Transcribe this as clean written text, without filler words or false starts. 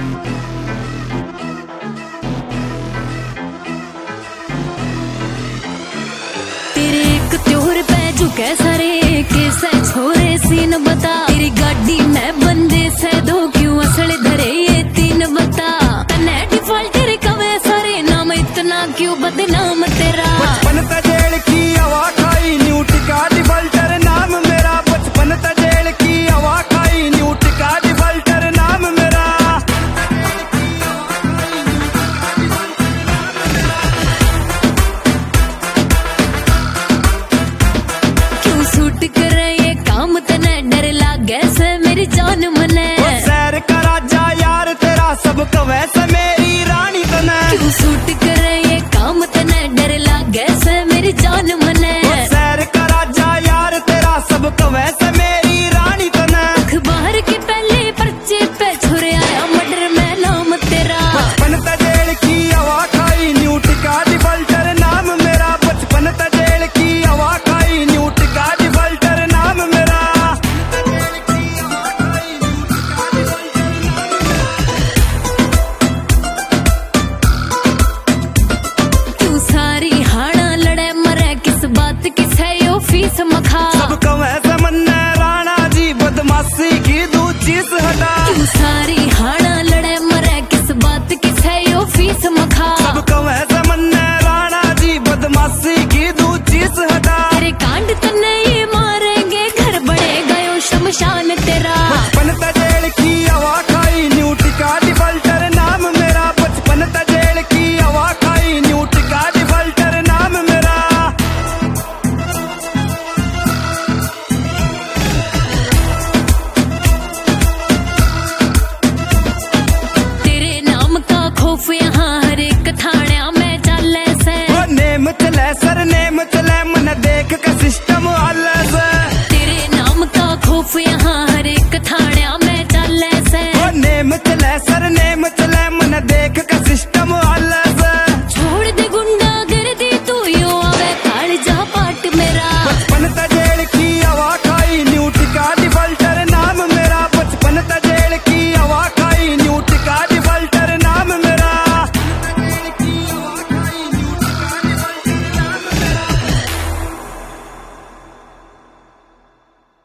तेरे एक त्योर पे झुके सारे कैसे छोरे सीन बता। तेरी गाड़ी में बंदे से दो क्यों असले धरे ये तीन बता। तने डिफॉल्टर कवे सारे नाम इतना क्यों बदनाम तेरा। बचपन त जेल की हवा खाई न्यू टिका डिफॉल्टर नाम मेरा। बचपन त जेल की हवा खाई न्यू टिका डिफॉल्टर नाम मेरा। क्यों सूट करे ये काम तने डर लागे से मेरी जान मने। सैर का राजा यार तेरा सब कवे से मेरी रानी तने। क्यों सूट करे ये काम तने डर लागे से मेरी जान मने। सैर का राजा यार तेरा सब कवे से मेरी रानी तने। अखबार के पहले पर्चे पे छुरे आया मर्डर में नाम तेरा। बचपन त जेल की हवा खाई न्यू टिका डिफॉल्टर नाम मेरा। बचपन त जेल की हवा खाई न्यू टिका डिफॉल्टर नाम मेरा। क्यों सारी हाड़ा लड़े मरे किस बात की है यो फीस मखा। सब कवे से मन्ने राणा जी बदमाशी की दू चीज हटा। क्यों सारी